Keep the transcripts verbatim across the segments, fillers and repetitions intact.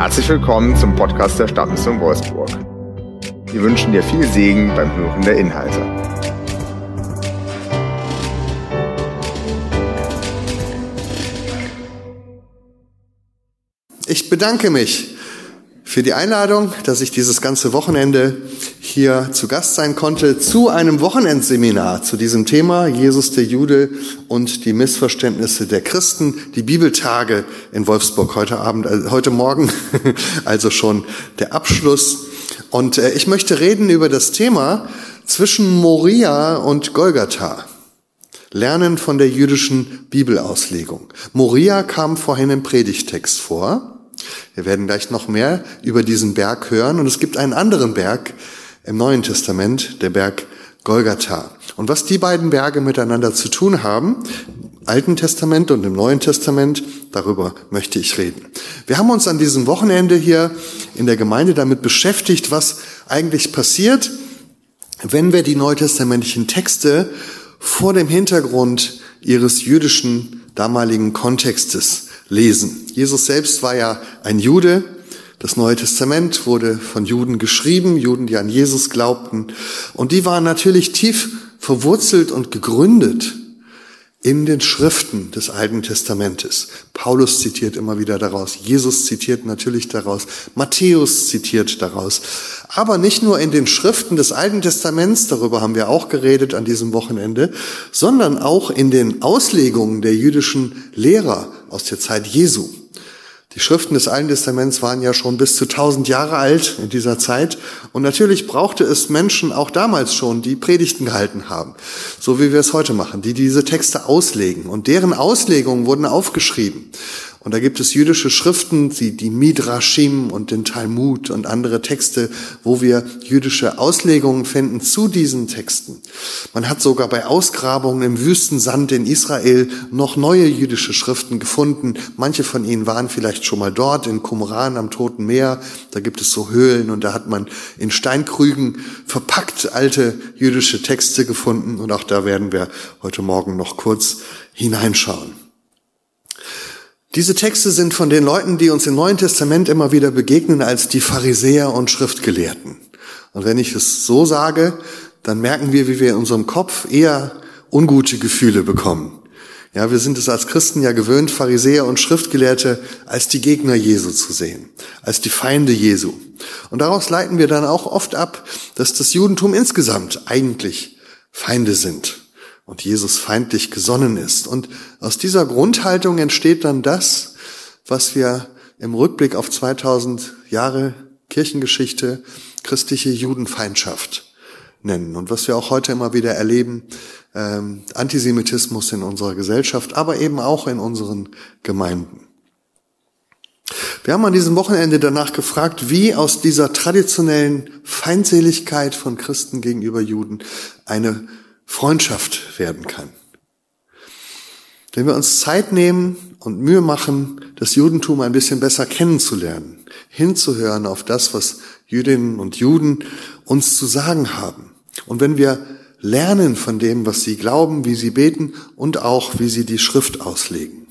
Herzlich willkommen zum Podcast der Stadtmission Wolfsburg. Wir wünschen dir viel Segen beim Hören der Inhalte. Ich bedanke mich für die Einladung, dass ich dieses ganze Wochenende hier zu Gast sein konnte zu einem Wochenendseminar zu diesem Thema Jesus der Jude und die Missverständnisse der Christen, die Bibeltage in Wolfsburg heute Abend, äh, heute Morgen, also schon der Abschluss. Und äh, ich möchte reden über das Thema zwischen Moria und Golgatha. Lernen von der jüdischen Bibelauslegung. Moria kam vorhin im Predigtext vor. Wir werden gleich noch mehr über diesen Berg hören. Und es gibt einen anderen Berg im Neuen Testament, der Berg Golgatha. Und was die beiden Berge miteinander zu tun haben, im Alten Testament und im Neuen Testament, darüber möchte ich reden. Wir haben uns an diesem Wochenende hier in der Gemeinde damit beschäftigt, was eigentlich passiert, wenn wir die neutestamentlichen Texte vor dem Hintergrund ihres jüdischen damaligen Kontextes lesen. Jesus selbst war ja ein Jude. Das Neue Testament wurde von Juden geschrieben, Juden, die an Jesus glaubten. Und die waren natürlich tief verwurzelt und gegründet in den Schriften des Alten Testamentes. Paulus zitiert immer wieder daraus, Jesus zitiert natürlich daraus, Matthäus zitiert daraus. Aber nicht nur in den Schriften des Alten Testaments, darüber haben wir auch geredet an diesem Wochenende, sondern auch in den Auslegungen der jüdischen Lehrer aus der Zeit Jesu. Die Schriften des Alten Testaments waren ja schon bis zu tausend Jahre alt in dieser Zeit. Und natürlich brauchte es Menschen auch damals schon, die Predigten gehalten haben. So wie wir es heute machen, die diese Texte auslegen. Und deren Auslegungen wurden aufgeschrieben. Und da gibt es jüdische Schriften, die, die Midrashim und den Talmud und andere Texte, wo wir jüdische Auslegungen finden zu diesen Texten. Man hat sogar bei Ausgrabungen im Wüstensand in Israel noch neue jüdische Schriften gefunden. Manche von ihnen waren vielleicht schon mal dort in Qumran am Toten Meer. Da gibt es so Höhlen und da hat man in Steinkrügen verpackt alte jüdische Texte gefunden. Und auch da werden wir heute Morgen noch kurz hineinschauen. Diese Texte sind von den Leuten, die uns im Neuen Testament immer wieder begegnen, als die Pharisäer und Schriftgelehrten. Und wenn ich es so sage, dann merken wir, wie wir in unserem Kopf eher ungute Gefühle bekommen. Ja, wir sind es als Christen ja gewöhnt, Pharisäer und Schriftgelehrte als die Gegner Jesu zu sehen, als die Feinde Jesu. Und daraus leiten wir dann auch oft ab, dass das Judentum insgesamt eigentlich Feinde sind und Jesus feindlich gesonnen ist. Und aus dieser Grundhaltung entsteht dann das, was wir im Rückblick auf zweitausend Jahre Kirchengeschichte christliche Judenfeindschaft nennen. Und was wir auch heute immer wieder erleben, ähm, Antisemitismus in unserer Gesellschaft, aber eben auch in unseren Gemeinden. Wir haben an diesem Wochenende danach gefragt, wie aus dieser traditionellen Feindseligkeit von Christen gegenüber Juden eine Freundschaft werden kann. Wenn wir uns Zeit nehmen und Mühe machen, das Judentum ein bisschen besser kennenzulernen, hinzuhören auf das, was Jüdinnen und Juden uns zu sagen haben. Und wenn wir lernen von dem, was sie glauben, wie sie beten und auch, wie sie die Schrift auslegen.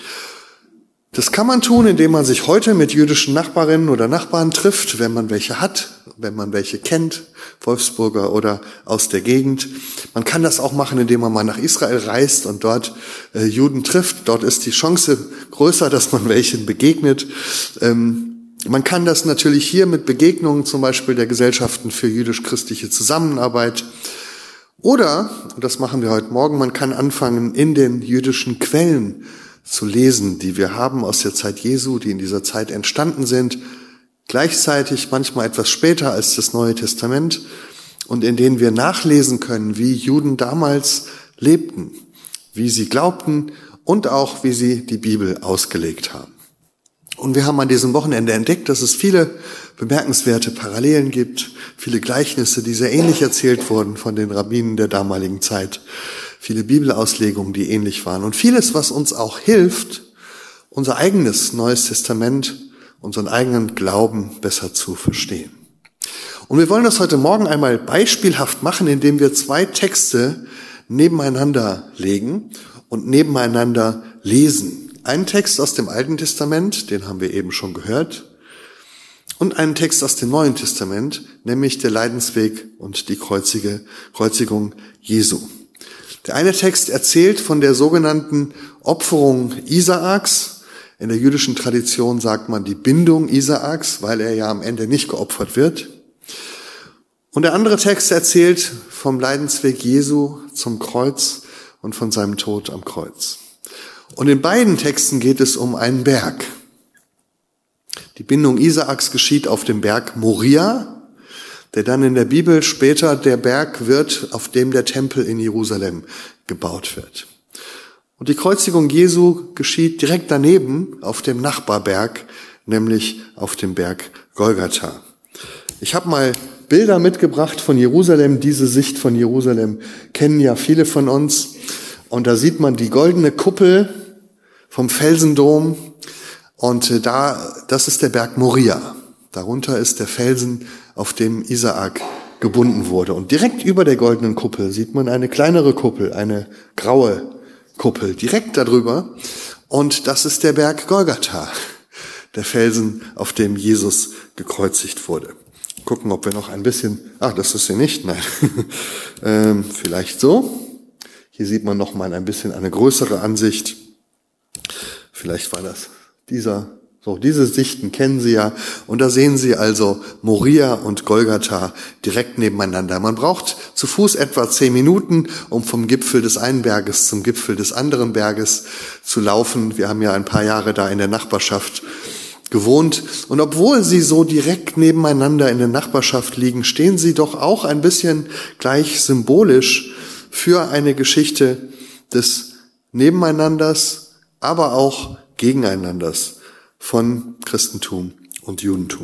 Das kann man tun, indem man sich heute mit jüdischen Nachbarinnen oder Nachbarn trifft, wenn man welche hat, wenn man welche kennt, Wolfsburger oder aus der Gegend. Man kann das auch machen, indem man mal nach Israel reist und dort äh, Juden trifft. Dort ist die Chance größer, dass man welchen begegnet. Ähm, man kann das natürlich hier mit Begegnungen, zum Beispiel der Gesellschaften für jüdisch-christliche Zusammenarbeit. Oder, und das machen wir heute Morgen, man kann anfangen, in den jüdischen Quellen zu lesen, die wir haben aus der Zeit Jesu, die in dieser Zeit entstanden sind, gleichzeitig manchmal etwas später als das Neue Testament und in denen wir nachlesen können, wie Juden damals lebten, wie sie glaubten und auch wie sie die Bibel ausgelegt haben. Und wir haben an diesem Wochenende entdeckt, dass es viele bemerkenswerte Parallelen gibt, viele Gleichnisse, die sehr ähnlich erzählt wurden von den Rabbinen der damaligen Zeit, viele Bibelauslegungen, die ähnlich waren und vieles, was uns auch hilft, unser eigenes Neues Testament, unseren eigenen Glauben besser zu verstehen. Und wir wollen das heute Morgen einmal beispielhaft machen, indem wir zwei Texte nebeneinander legen und nebeneinander lesen. Ein Text aus dem Alten Testament, den haben wir eben schon gehört, Und einen Text aus dem Neuen Testament, nämlich der Leidensweg und die Kreuzige, Kreuzigung Jesu. Der eine Text erzählt von der sogenannten Opferung Isaaks. In der jüdischen Tradition sagt man die Bindung Isaaks, weil er ja am Ende nicht geopfert wird. Und der andere Text erzählt vom Leidensweg Jesu zum Kreuz und von seinem Tod am Kreuz. Und in beiden Texten geht es um einen Berg. Die Bindung Isaaks geschieht auf dem Berg Moria, der dann in der Bibel später der Berg wird, auf dem der Tempel in Jerusalem gebaut wird. Und die Kreuzigung Jesu geschieht direkt daneben auf dem Nachbarberg, nämlich auf dem Berg Golgatha. Ich habe mal Bilder mitgebracht von Jerusalem. Diese Sicht von Jerusalem kennen ja viele von uns. Und da sieht man die goldene Kuppel vom Felsendom. Und da, das ist der Berg Moria. Darunter ist der Felsen, auf dem Isaak gebunden wurde. Und direkt über der goldenen Kuppel sieht man eine kleinere Kuppel, eine graue Kuppel, direkt darüber. Und das ist der Berg Golgatha, der Felsen, auf dem Jesus gekreuzigt wurde. Gucken, ob wir noch ein bisschen, ach, das ist hier nicht, nein, ähm, vielleicht so. Hier sieht man noch mal ein bisschen eine größere Ansicht. Vielleicht war das dieser, so, diese Sichten kennen Sie ja. Und da sehen Sie also Moria und Golgatha direkt nebeneinander. Man braucht zu Fuß etwa zehn Minuten, um vom Gipfel des einen Berges zum Gipfel des anderen Berges zu laufen. Wir haben ja ein paar Jahre da in der Nachbarschaft gewohnt. Und obwohl sie so direkt nebeneinander in der Nachbarschaft liegen, stehen sie doch auch ein bisschen gleich symbolisch für eine Geschichte des Nebeneinanders, aber auch Gegeneinanders von Christentum und Judentum.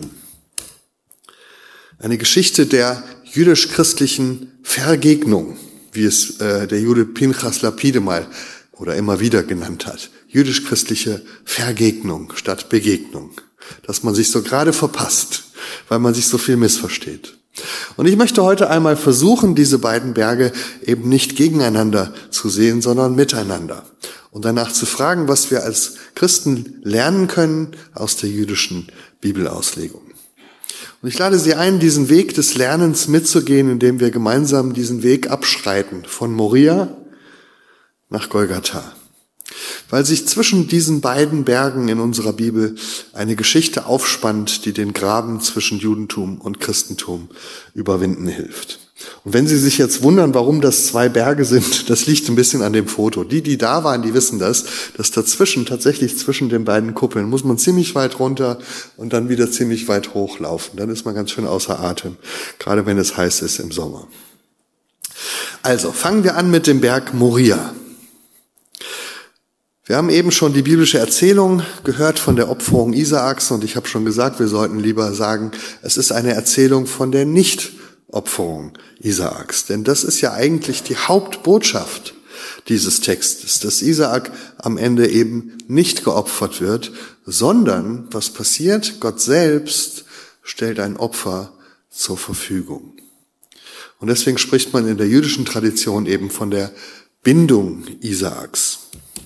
Eine Geschichte der jüdisch-christlichen Vergegnung, wie es äh, der Jude Pinchas Lapide mal oder immer wieder genannt hat. Jüdisch-christliche Vergegnung statt Begegnung. Dass man sich so gerade verpasst, weil man sich so viel missversteht. Und ich möchte heute einmal versuchen, diese beiden Berge eben nicht gegeneinander zu sehen, sondern miteinander. Und danach zu fragen, was wir als Christen lernen können aus der jüdischen Bibelauslegung. Und ich lade Sie ein, diesen Weg des Lernens mitzugehen, indem wir gemeinsam diesen Weg abschreiten von Moria nach Golgatha. Weil sich zwischen diesen beiden Bergen in unserer Bibel eine Geschichte aufspannt, die den Graben zwischen Judentum und Christentum überwinden hilft. Und wenn Sie sich jetzt wundern, warum das zwei Berge sind, das liegt ein bisschen an dem Foto. Die, die da waren, die wissen das, dass dazwischen, tatsächlich zwischen den beiden Kuppeln, muss man ziemlich weit runter und dann wieder ziemlich weit hochlaufen. Dann ist man ganz schön außer Atem, gerade wenn es heiß ist im Sommer. Also, fangen wir an mit dem Berg Moria. Wir haben eben schon die biblische Erzählung gehört von der Opferung Isaaks und ich habe schon gesagt, wir sollten lieber sagen, es ist eine Erzählung von der Nicht-Opferung Isaaks. Denn das ist ja eigentlich die Hauptbotschaft dieses Textes, dass Isaak am Ende eben nicht geopfert wird, sondern was passiert? Gott selbst stellt ein Opfer zur Verfügung. Und deswegen spricht man in der jüdischen Tradition eben von der Bindung Isaaks.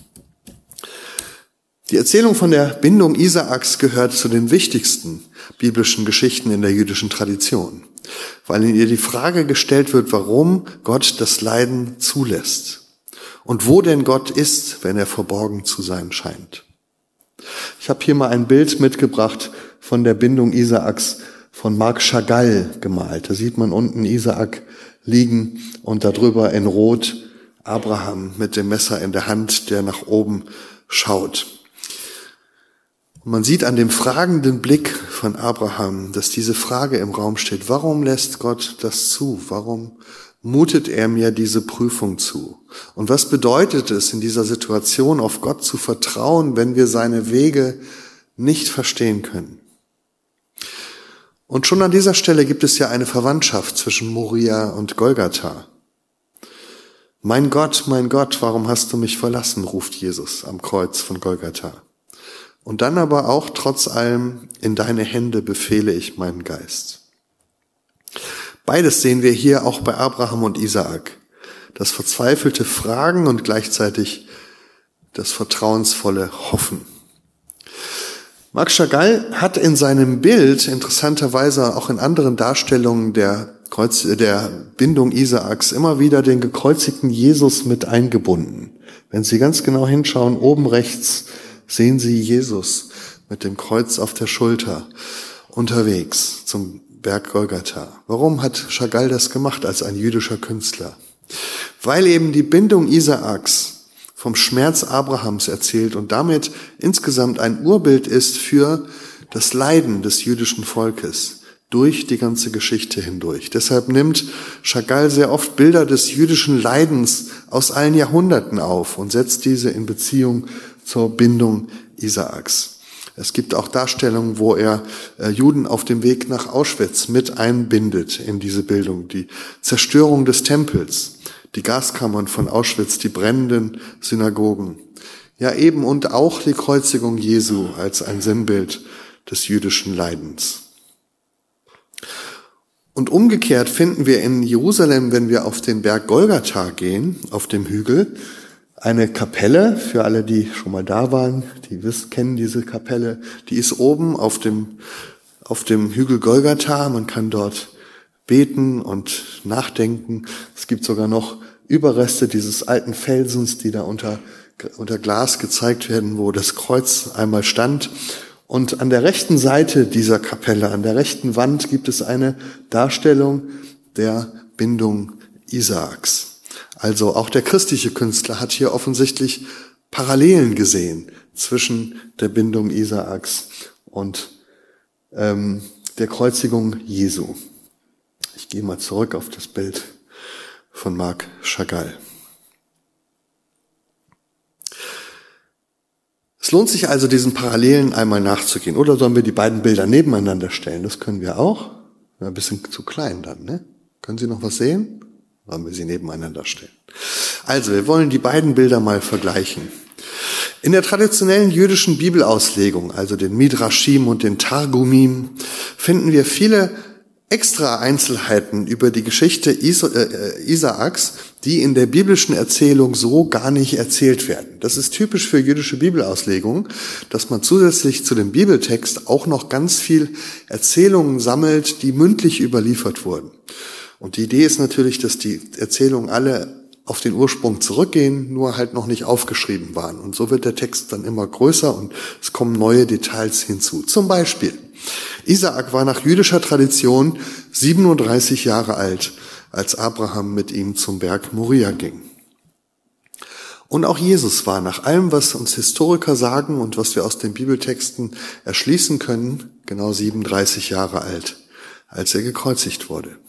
Die Erzählung von der Bindung Isaaks gehört zu den wichtigsten biblischen Geschichten in der jüdischen Tradition, weil in ihr die Frage gestellt wird, warum Gott das Leiden zulässt und wo denn Gott ist, wenn er verborgen zu sein scheint. Ich habe hier mal ein Bild mitgebracht von der Bindung Isaaks von Marc Chagall gemalt. Da sieht man unten Isaak liegen und darüber in Rot Abraham mit dem Messer in der Hand, der nach oben schaut. Und man sieht an dem fragenden Blick von Abraham, dass diese Frage im Raum steht, warum lässt Gott das zu? Warum mutet er mir diese Prüfung zu? Und was bedeutet es in dieser Situation, auf Gott zu vertrauen, wenn wir seine Wege nicht verstehen können? Und schon an dieser Stelle gibt es ja eine Verwandtschaft zwischen Moria und Golgatha. Mein Gott, mein Gott, warum hast du mich verlassen, ruft Jesus am Kreuz von Golgatha. Und dann aber auch trotz allem, in deine Hände befehle ich meinen Geist. Beides sehen wir hier auch bei Abraham und Isaak. Das verzweifelte Fragen und gleichzeitig das vertrauensvolle Hoffen. Marc Chagall hat in seinem Bild, interessanterweise auch in anderen Darstellungen der, Kreuz, der Bindung Isaaks, immer wieder den gekreuzigten Jesus mit eingebunden. Wenn Sie ganz genau hinschauen, oben rechts sehen Sie Jesus mit dem Kreuz auf der Schulter unterwegs zum Berg Golgatha. Warum hat Chagall das gemacht als ein jüdischer Künstler? Weil eben die Bindung Isaaks vom Schmerz Abrahams erzählt und damit insgesamt ein Urbild ist für das Leiden des jüdischen Volkes durch die ganze Geschichte hindurch. Deshalb nimmt Chagall sehr oft Bilder des jüdischen Leidens aus allen Jahrhunderten auf und setzt diese in Beziehung zur Bindung Isaaks. Es gibt auch Darstellungen, wo er Juden auf dem Weg nach Auschwitz mit einbindet in diese Bildung. Die Zerstörung des Tempels, die Gaskammern von Auschwitz, die brennenden Synagogen. Ja, eben und auch die Kreuzigung Jesu als ein Sinnbild des jüdischen Leidens. Und umgekehrt finden wir in Jerusalem, wenn wir auf den Berg Golgatha gehen, auf dem Hügel, eine Kapelle, für alle, die schon mal da waren, die wissen, kennen diese Kapelle, die ist oben auf dem, auf dem Hügel Golgatha, man kann dort beten und nachdenken. Es gibt sogar noch Überreste dieses alten Felsens, die da unter, unter Glas gezeigt werden, wo das Kreuz einmal stand. Und an der rechten Seite dieser Kapelle, an der rechten Wand, gibt es eine Darstellung der Bindung Isaaks. Also auch der christliche Künstler hat hier offensichtlich Parallelen gesehen zwischen der Bindung Isaaks und ähm, der Kreuzigung Jesu. Ich gehe mal zurück auf das Bild von Marc Chagall. Es lohnt sich also, diesen Parallelen einmal nachzugehen. Oder sollen wir die beiden Bilder nebeneinander stellen? Das können wir auch. Ein bisschen zu klein dann, ne? Können Sie noch was sehen? Sollen wir sie nebeneinander stellen? Also, wir wollen die beiden Bilder mal vergleichen. In der traditionellen jüdischen Bibelauslegung, also den Midrashim und den Targumim, finden wir viele extra Einzelheiten über die Geschichte Isaaks, die in der biblischen Erzählung so gar nicht erzählt werden. Das ist typisch für jüdische Bibelauslegung, dass man zusätzlich zu dem Bibeltext auch noch ganz viel Erzählungen sammelt, die mündlich überliefert wurden. Und die Idee ist natürlich, dass die Erzählungen alle auf den Ursprung zurückgehen, nur halt noch nicht aufgeschrieben waren. Und so wird der Text dann immer größer und es kommen neue Details hinzu. Zum Beispiel, Isaak war nach jüdischer Tradition siebenunddreißig Jahre alt, als Abraham mit ihm zum Berg Moria ging. Und auch Jesus war nach allem, was uns Historiker sagen und was wir aus den Bibeltexten erschließen können, genau siebenunddreißig Jahre alt, als er gekreuzigt wurde.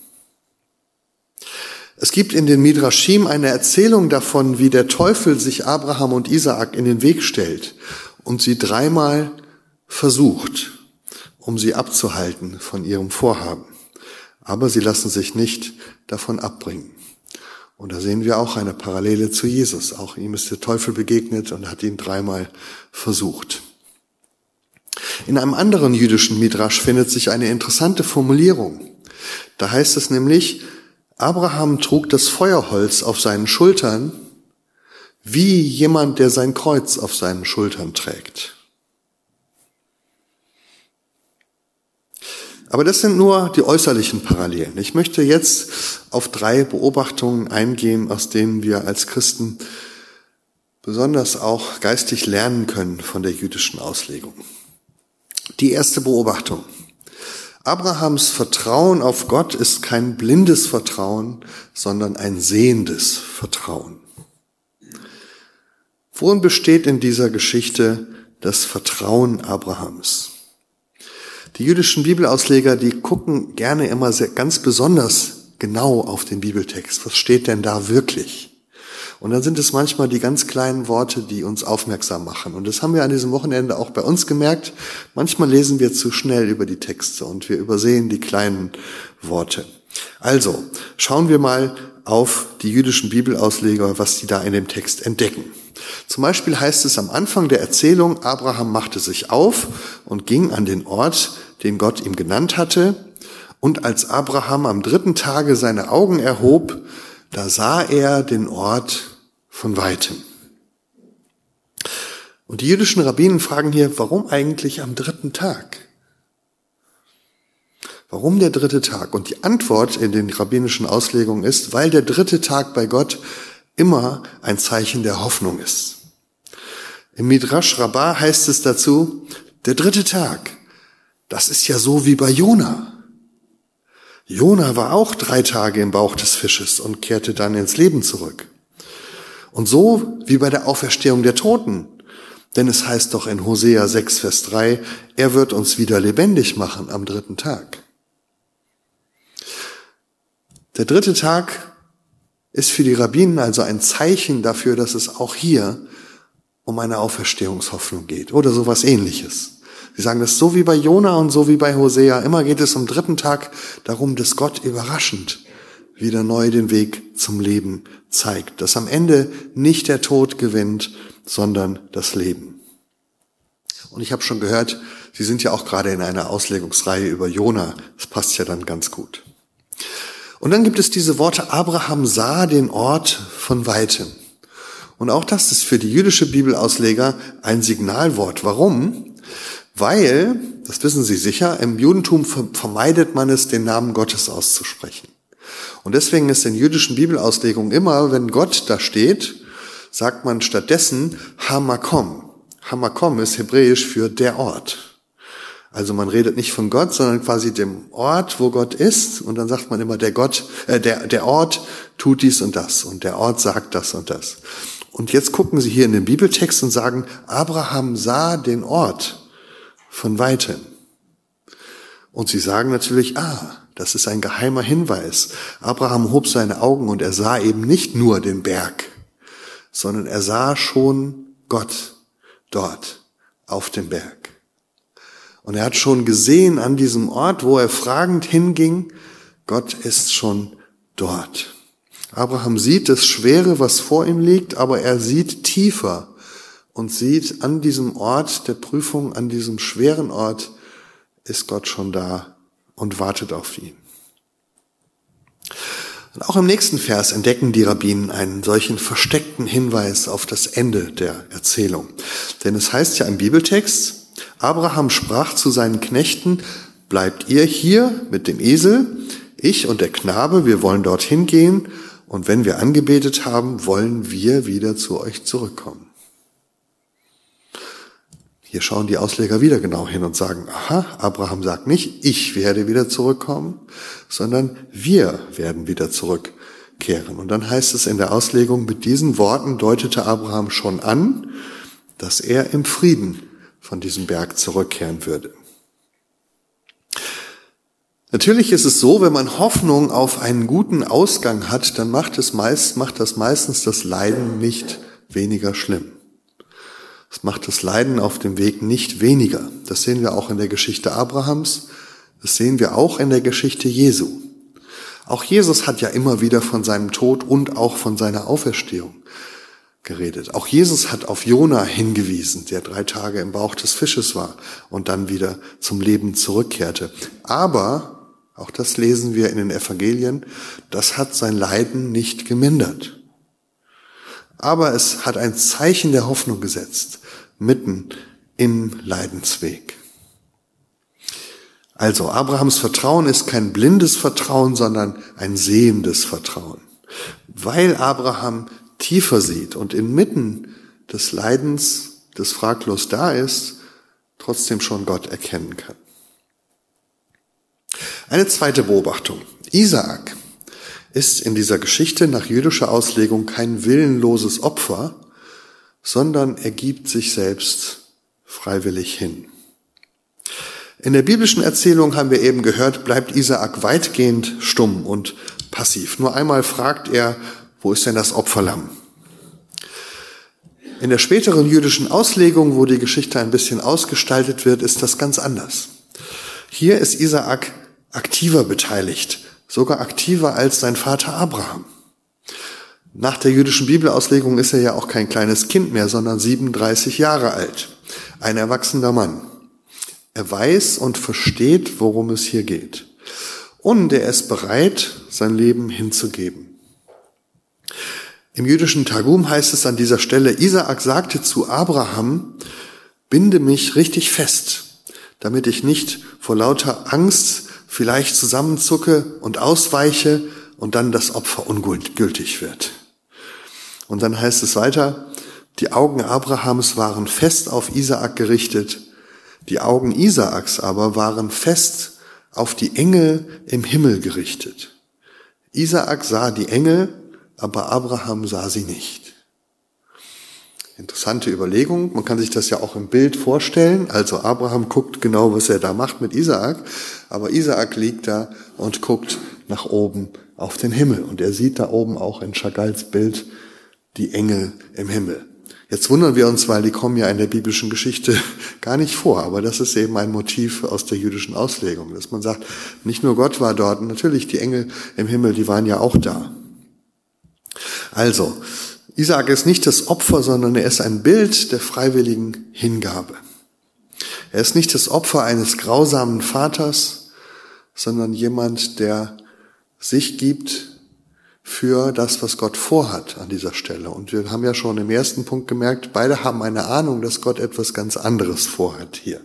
Es gibt in den Midrashim eine Erzählung davon, wie der Teufel sich Abraham und Isaak in den Weg stellt und sie dreimal versucht, um sie abzuhalten von ihrem Vorhaben. Aber sie lassen sich nicht davon abbringen. Und da sehen wir auch eine Parallele zu Jesus. Auch ihm ist der Teufel begegnet und hat ihn dreimal versucht. In einem anderen jüdischen Midrash findet sich eine interessante Formulierung. Da heißt es nämlich, Abraham trug das Feuerholz auf seinen Schultern, wie jemand, der sein Kreuz auf seinen Schultern trägt. Aber das sind nur die äußerlichen Parallelen. Ich möchte jetzt auf drei Beobachtungen eingehen, aus denen wir als Christen besonders auch geistig lernen können von der jüdischen Auslegung. Die erste Beobachtung. Abrahams Vertrauen auf Gott ist kein blindes Vertrauen, sondern ein sehendes Vertrauen. Worin besteht in dieser Geschichte das Vertrauen Abrahams? Die jüdischen Bibelausleger, die gucken gerne immer sehr, ganz besonders genau auf den Bibeltext. Was steht denn da wirklich? Und dann sind es manchmal die ganz kleinen Worte, die uns aufmerksam machen. Und das haben wir an diesem Wochenende auch bei uns gemerkt. Manchmal lesen wir zu schnell über die Texte und wir übersehen die kleinen Worte. Also, schauen wir mal auf die jüdischen Bibelausleger, was die da in dem Text entdecken. Zum Beispiel heißt es am Anfang der Erzählung, Abraham machte sich auf und ging an den Ort, den Gott ihm genannt hatte. Und als Abraham am dritten Tage seine Augen erhob, da sah er den Ort von weitem. Und die jüdischen Rabbinen fragen hier, warum eigentlich am dritten Tag? Warum der dritte Tag? Und die Antwort in den rabbinischen Auslegungen ist, weil der dritte Tag bei Gott immer ein Zeichen der Hoffnung ist. Im Midrash Rabbah heißt es dazu, der dritte Tag, das ist ja so wie bei Jona. Jona war auch drei Tage im Bauch des Fisches und kehrte dann ins Leben zurück. Und so wie bei der Auferstehung der Toten. Denn es heißt doch in Hosea sechs, Vers drei, er wird uns wieder lebendig machen am dritten Tag. Der dritte Tag ist für die Rabbinen also ein Zeichen dafür, dass es auch hier um eine Auferstehungshoffnung geht oder sowas Ähnliches. Sie sagen das so wie bei Jona und so wie bei Hosea. Immer geht es am dritten Tag darum, dass Gott überraschend wieder neu den Weg zum Leben zeigt. Dass am Ende nicht der Tod gewinnt, sondern das Leben. Und ich habe schon gehört, Sie sind ja auch gerade in einer Auslegungsreihe über Jona. Das passt ja dann ganz gut. Und dann gibt es diese Worte, Abraham sah den Ort von Weitem. Und auch das ist für die jüdische Bibelausleger ein Signalwort. Warum? Weil, das wissen Sie sicher, im Judentum vermeidet man es, den Namen Gottes auszusprechen. Und deswegen ist in jüdischen Bibelauslegungen immer, wenn Gott da steht, sagt man stattdessen Hamakom. Hamakom ist hebräisch für der Ort. Also man redet nicht von Gott, sondern quasi dem Ort, wo Gott ist. Und dann sagt man immer, der Gott, äh, der, der Ort tut dies und das. Und der Ort sagt das und das. Und jetzt gucken Sie hier in den Bibeltext und sagen, Abraham sah den Ort von Weitem. Und Sie sagen natürlich, ah, das ist ein geheimer Hinweis. Abraham hob seine Augen und er sah eben nicht nur den Berg, sondern er sah schon Gott dort auf dem Berg. Und er hat schon gesehen an diesem Ort, wo er fragend hinging, Gott ist schon dort. Abraham sieht das Schwere, was vor ihm liegt, aber er sieht tiefer und sieht an diesem Ort der Prüfung, an diesem schweren Ort, ist Gott schon da und wartet auf ihn. Und auch im nächsten Vers entdecken die Rabbinen einen solchen versteckten Hinweis auf das Ende der Erzählung. Denn es heißt ja im Bibeltext, Abraham sprach zu seinen Knechten, bleibt ihr hier mit dem Esel, ich und der Knabe, wir wollen dorthin gehen, und wenn wir angebetet haben, wollen wir wieder zu euch zurückkommen. Hier schauen die Ausleger wieder genau hin und sagen, aha, Abraham sagt nicht, ich werde wieder zurückkommen, sondern wir werden wieder zurückkehren. Und dann heißt es in der Auslegung, mit diesen Worten deutete Abraham schon an, dass er im Frieden von diesem Berg zurückkehren würde. Natürlich ist es so, wenn man Hoffnung auf einen guten Ausgang hat, dann macht es meist, macht das meistens das Leiden nicht weniger schlimm. Es macht das Leiden auf dem Weg nicht weniger. Das sehen wir auch in der Geschichte Abrahams. Das sehen wir auch in der Geschichte Jesu. Auch Jesus hat ja immer wieder von seinem Tod und auch von seiner Auferstehung geredet. Auch Jesus hat auf Jona hingewiesen, der drei Tage im Bauch des Fisches war und dann wieder zum Leben zurückkehrte. Aber, auch das lesen wir in den Evangelien, das hat sein Leiden nicht gemindert. Aber es hat ein Zeichen der Hoffnung gesetzt, mitten im Leidensweg. Also, Abrahams Vertrauen ist kein blindes Vertrauen, sondern ein sehendes Vertrauen. Weil Abraham tiefer sieht und inmitten des Leidens, das fraglos da ist, trotzdem schon Gott erkennen kann. Eine zweite Beobachtung. Isaak ist in dieser Geschichte nach jüdischer Auslegung kein willenloses Opfer, sondern er gibt sich selbst freiwillig hin. In der biblischen Erzählung haben wir eben gehört, bleibt Isaak weitgehend stumm und passiv. Nur einmal fragt er, wo ist denn das Opferlamm? In der späteren jüdischen Auslegung, wo die Geschichte ein bisschen ausgestaltet wird, ist das ganz anders. Hier ist Isaak aktiver beteiligt, sogar aktiver als sein Vater Abraham. Nach der jüdischen Bibelauslegung ist er ja auch kein kleines Kind mehr, sondern siebenunddreißig Jahre alt, ein erwachsener Mann. Er weiß und versteht, worum es hier geht. Und er ist bereit, sein Leben hinzugeben. Im jüdischen Targum heißt es an dieser Stelle, Isaak sagte zu Abraham, binde mich richtig fest, damit ich nicht vor lauter Angst vielleicht zusammenzucke und ausweiche und dann das Opfer ungültig wird. Und dann heißt es weiter, die Augen Abrahams waren fest auf Isaak gerichtet, die Augen Isaaks aber waren fest auf die Engel im Himmel gerichtet. Isaak sah die Engel, aber Abraham sah sie nicht. Interessante Überlegung. Man kann sich das ja auch im Bild vorstellen. Also Abraham guckt genau, was er da macht mit Isaak. Aber Isaak liegt da und guckt nach oben auf den Himmel. Und er sieht da oben auch in Chagalls Bild die Engel im Himmel. Jetzt wundern wir uns, weil die kommen ja in der biblischen Geschichte gar nicht vor. Aber das ist eben ein Motiv aus der jüdischen Auslegung, dass man sagt, nicht nur Gott war dort, und natürlich die Engel im Himmel, die waren ja auch da. Also, Isaak ist nicht das Opfer, sondern er ist ein Bild der freiwilligen Hingabe. Er ist nicht das Opfer eines grausamen Vaters, sondern jemand, der sich gibt für das, was Gott vorhat an dieser Stelle. Und wir haben ja schon im ersten Punkt gemerkt, beide haben eine Ahnung, dass Gott etwas ganz anderes vorhat hier.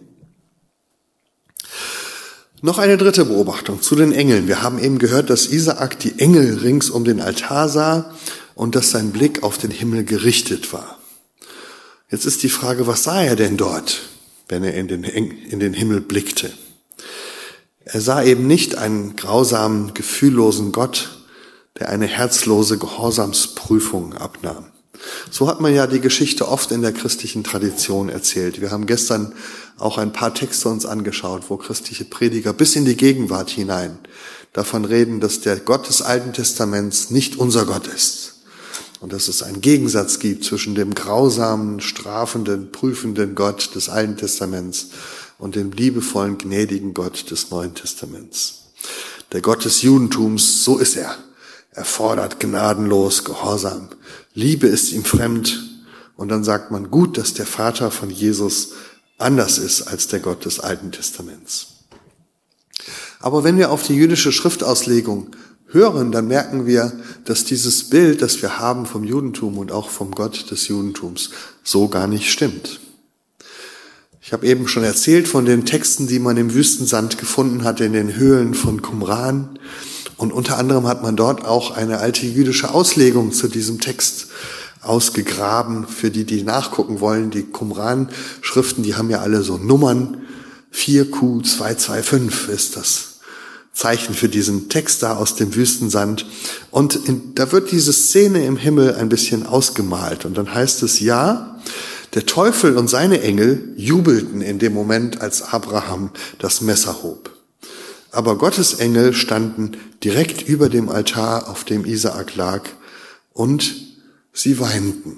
Noch eine dritte Beobachtung zu den Engeln. Wir haben eben gehört, dass Isaak die Engel rings um den Altar sah und dass sein Blick auf den Himmel gerichtet war. Jetzt ist die Frage, was sah er denn dort, wenn er in den, in den Himmel blickte? Er sah eben nicht einen grausamen, gefühllosen Gott, der eine herzlose Gehorsamsprüfung abnahm. So hat man ja die Geschichte oft in der christlichen Tradition erzählt. Wir haben gestern auch ein paar Texte uns angeschaut, wo christliche Prediger bis in die Gegenwart hinein davon reden, dass der Gott des Alten Testaments nicht unser Gott ist. Und dass es einen Gegensatz gibt zwischen dem grausamen, strafenden, prüfenden Gott des Alten Testaments und dem liebevollen, gnädigen Gott des Neuen Testaments. Der Gott des Judentums, so ist er. Er fordert gnadenlos, gehorsam. Liebe ist ihm fremd. Und dann sagt man, gut, dass der Vater von Jesus anders ist als der Gott des Alten Testaments. Aber wenn wir auf die jüdische Schriftauslegung hören, dann merken wir, dass dieses Bild, das wir haben vom Judentum und auch vom Gott des Judentums, so gar nicht stimmt. Ich habe eben schon erzählt von den Texten, die man im Wüstensand gefunden hat, in den Höhlen von Qumran. Und unter anderem hat man dort auch eine alte jüdische Auslegung zu diesem Text ausgegraben, für die, die nachgucken wollen. Die Qumran-Schriften, die haben ja alle so Nummern. vier Q zwei zwei fünf ist das Zeichen für diesen Text da aus dem Wüstensand. Und in, da wird diese Szene im Himmel ein bisschen ausgemalt. Und dann heißt es, ja, der Teufel und seine Engel jubelten in dem Moment, als Abraham das Messer hob. Aber Gottes Engel standen direkt über dem Altar, auf dem Isaak lag, und sie weinten.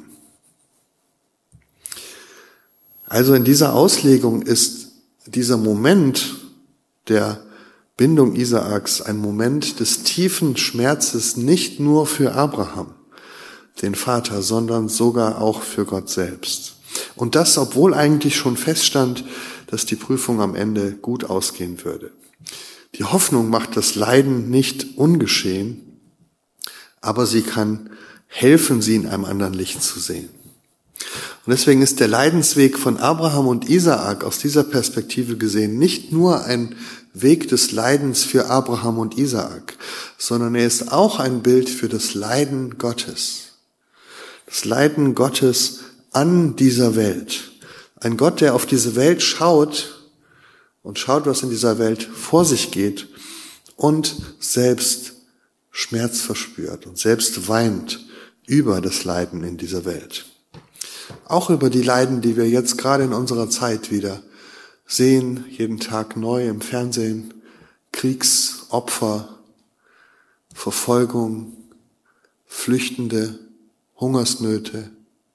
Also in dieser Auslegung ist dieser Moment der Bindung Isaaks ein Moment des tiefen Schmerzes nicht nur für Abraham, den Vater, sondern sogar auch für Gott selbst. Und das, obwohl eigentlich schon feststand, dass die Prüfung am Ende gut ausgehen würde. Die Hoffnung macht das Leiden nicht ungeschehen, aber sie kann helfen, sie in einem anderen Licht zu sehen. Und deswegen ist der Leidensweg von Abraham und Isaak aus dieser Perspektive gesehen nicht nur ein Weg des Leidens für Abraham und Isaak, sondern er ist auch ein Bild für das Leiden Gottes. Das Leiden Gottes an dieser Welt. Ein Gott, der auf diese Welt schaut und schaut, was in dieser Welt vor sich geht und selbst Schmerz verspürt und selbst weint über das Leiden in dieser Welt. Auch über die Leiden, die wir jetzt gerade in unserer Zeit wieder sehen, jeden Tag neu im Fernsehen, Kriegsopfer, Verfolgung, Flüchtende, Hungersnöte.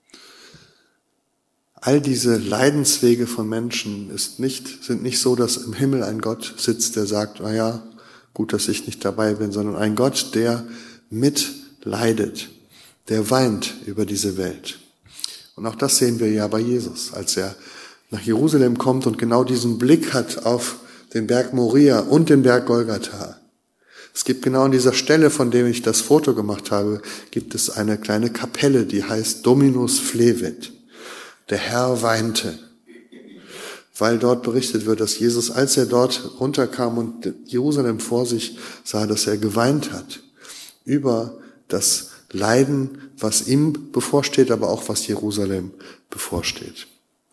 All diese Leidenswege von Menschen ist nicht, sind nicht so, dass im Himmel ein Gott sitzt, der sagt, na ja, gut, dass ich nicht dabei bin, sondern ein Gott, der mitleidet, der weint über diese Welt. Und auch das sehen wir ja bei Jesus, als er nach Jerusalem kommt und genau diesen Blick hat auf den Berg Moria und den Berg Golgatha. Es gibt genau an dieser Stelle, von dem ich das Foto gemacht habe, gibt es eine kleine Kapelle, die heißt Dominus Flevit. Der Herr weinte. Weil dort berichtet wird, dass Jesus, als er dort runterkam und Jerusalem vor sich sah, dass er geweint hat über das Leiden, was ihm bevorsteht, aber auch was Jerusalem bevorsteht.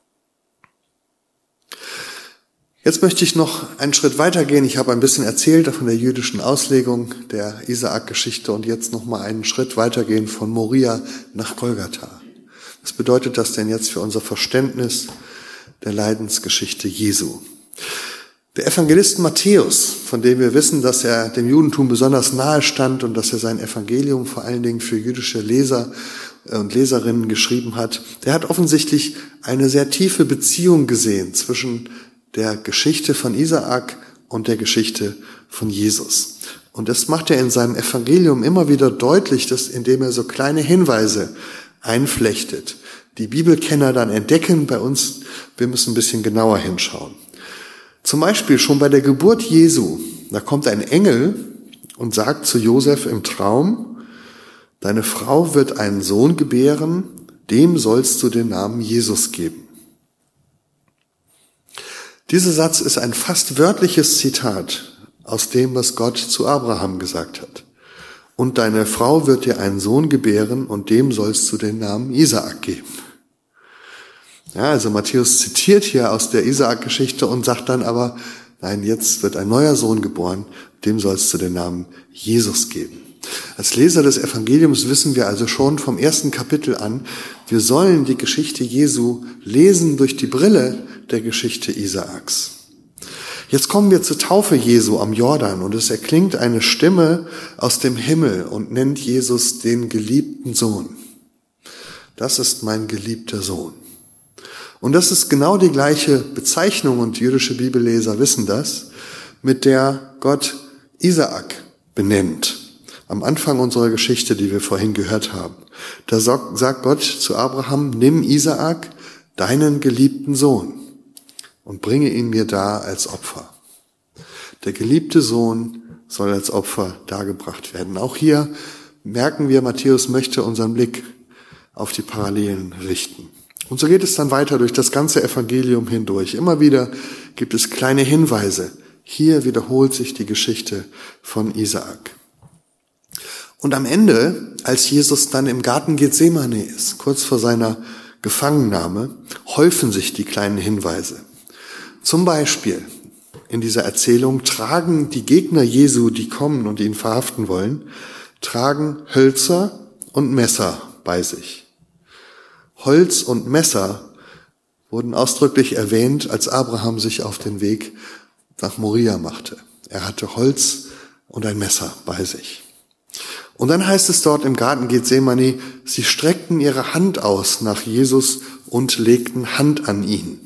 Jetzt möchte ich noch einen Schritt weitergehen. Ich habe ein bisschen erzählt von der jüdischen Auslegung der Isaak-Geschichte und jetzt noch mal einen Schritt weitergehen von Moria nach Golgatha. Was bedeutet das denn jetzt für unser Verständnis der Leidensgeschichte Jesu? Der Evangelist Matthäus, von dem wir wissen, dass er dem Judentum besonders nahe stand und dass er sein Evangelium vor allen Dingen für jüdische Leser und Leserinnen geschrieben hat, der hat offensichtlich eine sehr tiefe Beziehung gesehen zwischen der Geschichte von Isaak und der Geschichte von Jesus. Und das macht er in seinem Evangelium immer wieder deutlich, dass, indem er so kleine Hinweise einflechtet. Die Bibelkenner dann entdecken, bei uns, wir müssen ein bisschen genauer hinschauen. Zum Beispiel schon bei der Geburt Jesu, da kommt ein Engel und sagt zu Josef im Traum, deine Frau wird einen Sohn gebären, dem sollst du den Namen Jesus geben. Dieser Satz ist ein fast wörtliches Zitat aus dem, was Gott zu Abraham gesagt hat. Und deine Frau wird dir einen Sohn gebären und dem sollst du den Namen Isaak geben. Ja, also Matthäus zitiert hier aus der Isaak-Geschichte und sagt dann aber, nein, jetzt wird ein neuer Sohn geboren, dem sollst du den Namen Jesus geben. Als Leser des Evangeliums wissen wir also schon vom ersten Kapitel an, wir sollen die Geschichte Jesu lesen durch die Brille der Geschichte Isaaks. Jetzt kommen wir zur Taufe Jesu am Jordan und es erklingt eine Stimme aus dem Himmel und nennt Jesus den geliebten Sohn. Das ist mein geliebter Sohn. Und das ist genau die gleiche Bezeichnung, und jüdische Bibelleser wissen das, mit der Gott Isaak benennt. Am Anfang unserer Geschichte, die wir vorhin gehört haben. Da sagt Gott zu Abraham, nimm Isaak, deinen geliebten Sohn, und bringe ihn mir dar als Opfer. Der geliebte Sohn soll als Opfer dargebracht werden. Auch hier merken wir, Matthäus möchte unseren Blick auf die Parallelen richten. Und so geht es dann weiter durch das ganze Evangelium hindurch. Immer wieder gibt es kleine Hinweise. Hier wiederholt sich die Geschichte von Isaak. Und am Ende, als Jesus dann im Garten Gethsemane ist, kurz vor seiner Gefangennahme, häufen sich die kleinen Hinweise. Zum Beispiel in dieser Erzählung tragen die Gegner Jesu, die kommen und ihn verhaften wollen, tragen Hölzer und Messer bei sich. Holz und Messer wurden ausdrücklich erwähnt, als Abraham sich auf den Weg nach Moria machte. Er hatte Holz und ein Messer bei sich. Und dann heißt es dort im Garten Gethsemane, sie streckten ihre Hand aus nach Jesus und legten Hand an ihn.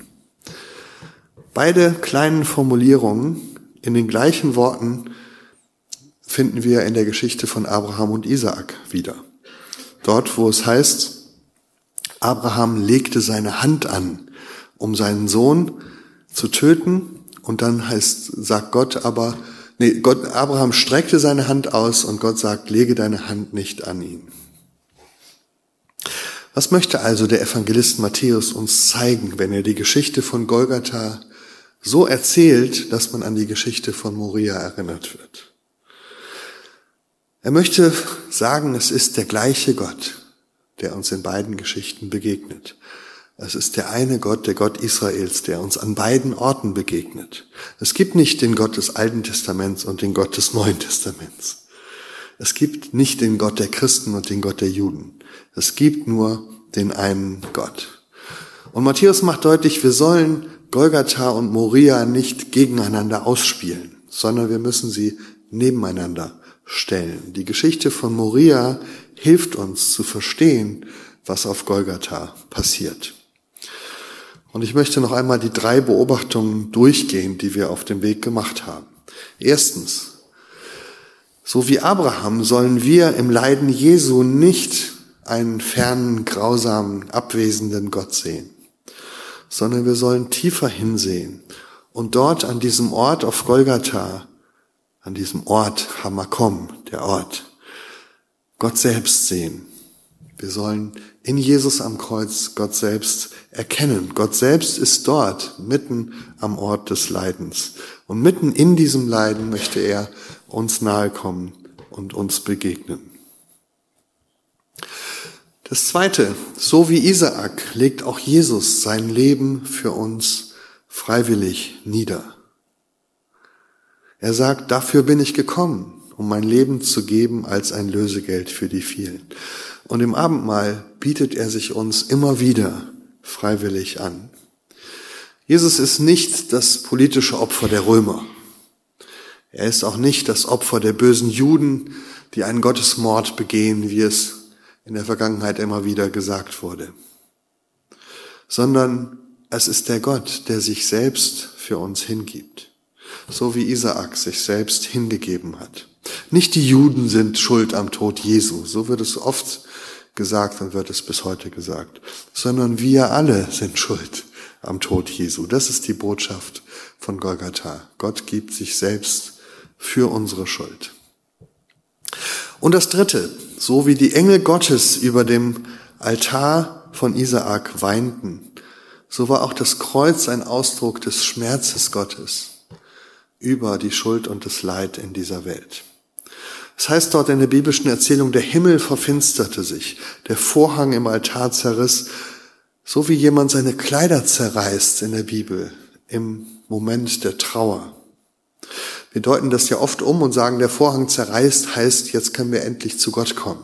Beide kleinen Formulierungen in den gleichen Worten finden wir in der Geschichte von Abraham und Isaak wieder. Dort, wo es heißt, Abraham legte seine Hand an, um seinen Sohn zu töten, und dann heißt, sagt Gott aber, nee, Gott, Abraham streckte seine Hand aus und Gott sagt, lege deine Hand nicht an ihn. Was möchte also der Evangelist Matthäus uns zeigen, wenn er die Geschichte von Golgatha so erzählt, dass man an die Geschichte von Moria erinnert wird? Er möchte sagen, es ist der gleiche Gott, der uns in beiden Geschichten begegnet. Es ist der eine Gott, der Gott Israels, der uns an beiden Orten begegnet. Es gibt nicht den Gott des Alten Testaments und den Gott des Neuen Testaments. Es gibt nicht den Gott der Christen und den Gott der Juden. Es gibt nur den einen Gott. Und Matthäus macht deutlich, wir sollen Golgatha und Moria nicht gegeneinander ausspielen, sondern wir müssen sie nebeneinander stellen. Die Geschichte von Moria hilft uns zu verstehen, was auf Golgatha passiert. Und ich möchte noch einmal die drei Beobachtungen durchgehen, die wir auf dem Weg gemacht haben. Erstens, so wie Abraham sollen wir im Leiden Jesu nicht einen fernen, grausamen, abwesenden Gott sehen, sondern wir sollen tiefer hinsehen und dort an diesem Ort auf Golgatha an diesem Ort Hamakom, der Ort, Gott selbst sehen. Wir sollen in Jesus am Kreuz Gott selbst erkennen. Gott selbst ist dort, mitten am Ort des Leidens. Und mitten in diesem Leiden möchte er uns nahe kommen und uns begegnen. Das Zweite, so wie Isaak legt auch Jesus sein Leben für uns freiwillig nieder. Er sagt, dafür bin ich gekommen, um mein Leben zu geben als ein Lösegeld für die vielen. Und im Abendmahl bietet er sich uns immer wieder freiwillig an. Jesus ist nicht das politische Opfer der Römer. Er ist auch nicht das Opfer der bösen Juden, die einen Gottesmord begehen, wie es in der Vergangenheit immer wieder gesagt wurde. Sondern es ist der Gott, der sich selbst für uns hingibt. So wie Isaak sich selbst hingegeben hat. Nicht die Juden sind schuld am Tod Jesu, so wird es oft gesagt und wird es bis heute gesagt, sondern wir alle sind schuld am Tod Jesu. Das ist die Botschaft von Golgatha. Gott gibt sich selbst für unsere Schuld. Und das Dritte, so wie die Engel Gottes über dem Altar von Isaak weinten, so war auch das Kreuz ein Ausdruck des Schmerzes Gottes über die Schuld und das Leid in dieser Welt. Es heißt dort in der biblischen Erzählung, der Himmel verfinsterte sich, der Vorhang im Altar zerriss, so wie jemand seine Kleider zerreißt in der Bibel im Moment der Trauer. Wir deuten das ja oft um und sagen, der Vorhang zerreißt heißt, jetzt können wir endlich zu Gott kommen.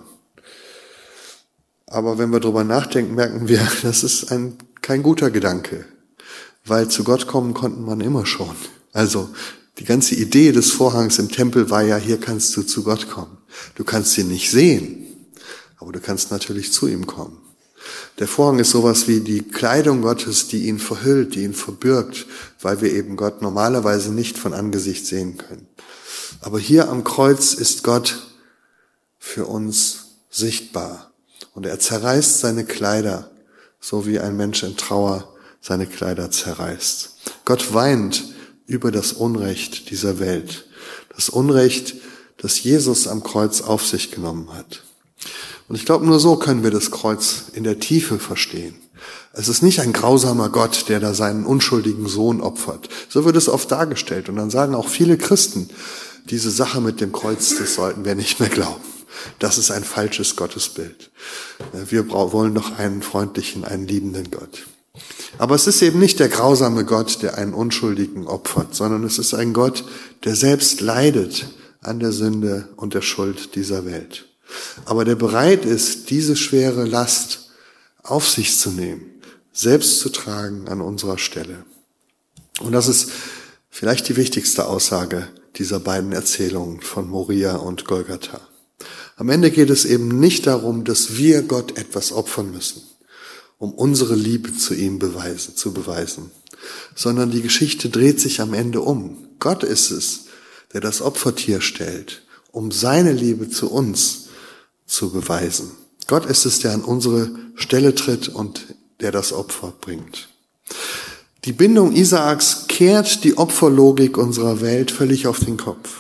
Aber wenn wir drüber nachdenken, merken wir, das ist ein, kein guter Gedanke, weil zu Gott kommen konnten man immer schon. Also die ganze Idee des Vorhangs im Tempel war ja, hier kannst du zu Gott kommen. Du kannst ihn nicht sehen, aber du kannst natürlich zu ihm kommen. Der Vorhang ist sowas wie die Kleidung Gottes, die ihn verhüllt, die ihn verbirgt, weil wir eben Gott normalerweise nicht von Angesicht sehen können. Aber hier am Kreuz ist Gott für uns sichtbar. Und er zerreißt seine Kleider, so wie ein Mensch in Trauer seine Kleider zerreißt. Gott weint über das Unrecht dieser Welt. Das Unrecht, das Jesus am Kreuz auf sich genommen hat. Und ich glaube, nur so können wir das Kreuz in der Tiefe verstehen. Es ist nicht ein grausamer Gott, der da seinen unschuldigen Sohn opfert. So wird es oft dargestellt. Und dann sagen auch viele Christen, diese Sache mit dem Kreuz, das sollten wir nicht mehr glauben. Das ist ein falsches Gottesbild. Wir wollen doch einen freundlichen, einen liebenden Gott. Aber es ist eben nicht der grausame Gott, der einen Unschuldigen opfert, sondern es ist ein Gott, der selbst leidet an der Sünde und der Schuld dieser Welt. Aber der bereit ist, diese schwere Last auf sich zu nehmen, selbst zu tragen an unserer Stelle. Und das ist vielleicht die wichtigste Aussage dieser beiden Erzählungen von Moria und Golgatha. Am Ende geht es eben nicht darum, dass wir Gott etwas opfern müssen, um unsere Liebe zu ihm beweisen, zu beweisen, sondern die Geschichte dreht sich am Ende um. Gott ist es, der das Opfertier stellt, um seine Liebe zu uns zu beweisen. Gott ist es, der an unsere Stelle tritt und der das Opfer bringt. Die Bindung Isaaks kehrt die Opferlogik unserer Welt völlig auf den Kopf,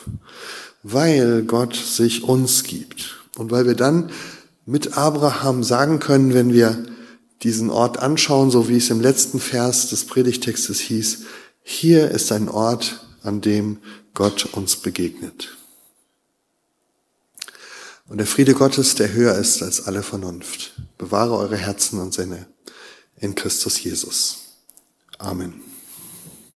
weil Gott sich uns gibt und weil wir dann mit Abraham sagen können, wenn wir diesen Ort anschauen, so wie es im letzten Vers des Predigtextes hieß, hier ist ein Ort, an dem Gott uns begegnet. Und der Friede Gottes, der höher ist als alle Vernunft, bewahre eure Herzen und Sinne in Christus Jesus. Amen.